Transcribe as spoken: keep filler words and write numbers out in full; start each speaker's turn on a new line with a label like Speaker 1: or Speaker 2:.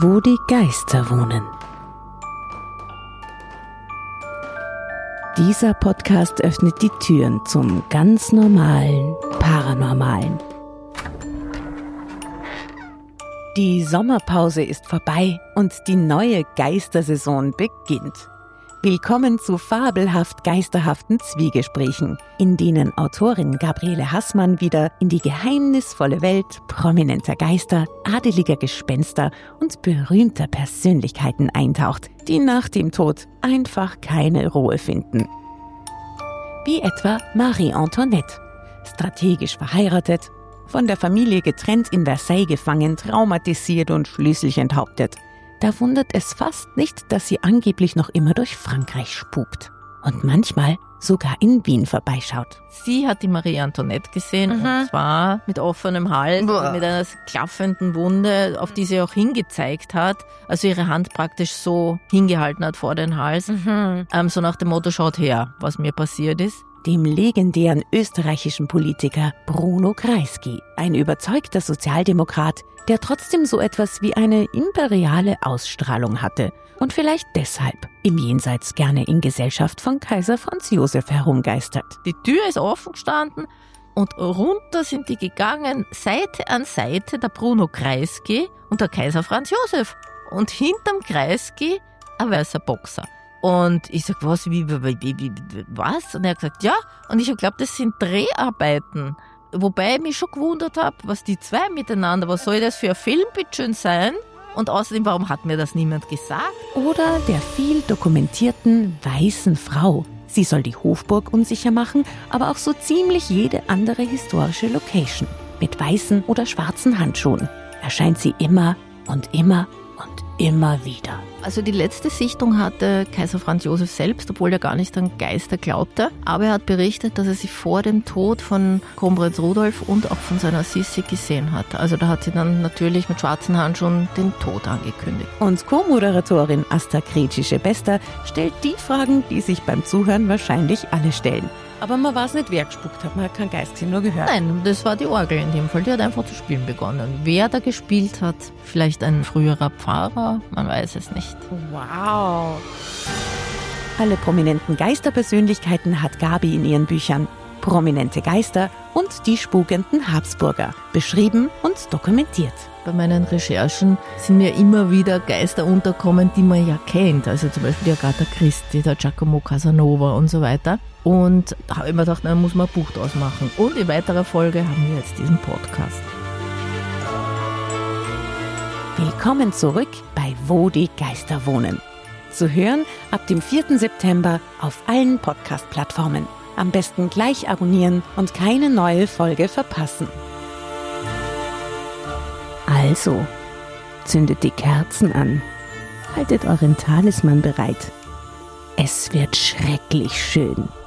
Speaker 1: wo die Geister wohnen. Dieser Podcast öffnet die Türen zum ganz normalen Paranormalen. Die Sommerpause ist vorbei und die neue Geistersaison beginnt. Willkommen zu fabelhaft geisterhaften Zwiegesprächen, in denen Autorin Gabriele Haßmann wieder in die geheimnisvolle Welt prominenter Geister, adeliger Gespenster und berühmter Persönlichkeiten eintaucht, die nach dem Tod einfach keine Ruhe finden. Wie etwa Marie Antoinette, strategisch verheiratet, von der Familie getrennt in Versailles gefangen, traumatisiert und schließlich enthauptet. Da wundert es fast nicht, dass sie angeblich noch immer durch Frankreich spukt und manchmal sogar in Wien vorbeischaut.
Speaker 2: Sie hat die Marie Antoinette gesehen,
Speaker 3: Mhm.
Speaker 2: und zwar mit offenem Hals,
Speaker 3: Boah.
Speaker 2: mit einer klaffenden Wunde, auf die sie auch hingezeigt hat, also ihre Hand praktisch so hingehalten hat vor den Hals,
Speaker 3: Mhm.
Speaker 2: ähm, so nach dem Motto, schaut her, was mir passiert ist.
Speaker 1: Dem legendären österreichischen Politiker Bruno Kreisky, ein überzeugter Sozialdemokrat, der trotzdem so etwas wie eine imperiale Ausstrahlung hatte und vielleicht deshalb im Jenseits gerne in Gesellschaft von Kaiser Franz Josef herumgeistert.
Speaker 2: Die Tür ist offen gestanden und runter sind die gegangen, Seite an Seite, der Bruno Kreisky und der Kaiser Franz Josef. Und hinterm Kreisky ein weißer Boxer. Und ich sag, was, wie, wie, wie, wie, was? Und er hat gesagt, ja. Und ich habe geglaubt, das sind Dreharbeiten. Wobei ich mich schon gewundert habe, was die zwei miteinander, was soll das für ein Film bitteschön sein? Und außerdem, warum hat mir das niemand gesagt?
Speaker 1: Oder der viel dokumentierten weißen Frau. Sie soll die Hofburg unsicher machen, aber auch so ziemlich jede andere historische Location. Mit weißen oder schwarzen Handschuhen erscheint sie immer und immer und immer wieder.
Speaker 2: Also die letzte Sichtung hatte Kaiser Franz Josef selbst, obwohl er gar nicht an Geister glaubte. Aber er hat berichtet, dass er sie vor dem Tod von Kronprinz Rudolf und auch von seiner Sissi gesehen hat. Also da hat sie dann natürlich mit schwarzen Handschuhen den Tod angekündigt.
Speaker 1: Und Co-Moderatorin Asta Krejci-Bester stellt die Fragen, die sich beim Zuhören wahrscheinlich alle stellen. Aber man weiß nicht, wer gespuckt hat, man hat keinen Geist gesehen, nur gehört.
Speaker 2: Nein, das war die Orgel in dem Fall. Die hat einfach zu spielen begonnen. Wer da gespielt hat, vielleicht ein früherer Pfarrer, man weiß es nicht.
Speaker 1: Wow! Alle prominenten Geisterpersönlichkeiten hat Gabi in ihren Büchern. Prominente Geister und die spukenden Habsburger. Beschrieben und dokumentiert.
Speaker 2: Bei meinen Recherchen sind mir immer wieder Geister unterkommen, die man ja kennt. Also zum Beispiel die Agatha Christie, der Giacomo Casanova und so weiter. Und da habe ich mir gedacht, da muss man ein Buch draus machen. Und in weiterer Folge haben wir jetzt diesen Podcast.
Speaker 1: Willkommen zurück bei Wo die Geister wohnen. Zu hören ab dem vierten September auf allen Podcast-Plattformen. Am besten gleich abonnieren und keine neue Folge verpassen. Also, zündet die Kerzen an, haltet euren Talisman bereit. Es wird schrecklich schön.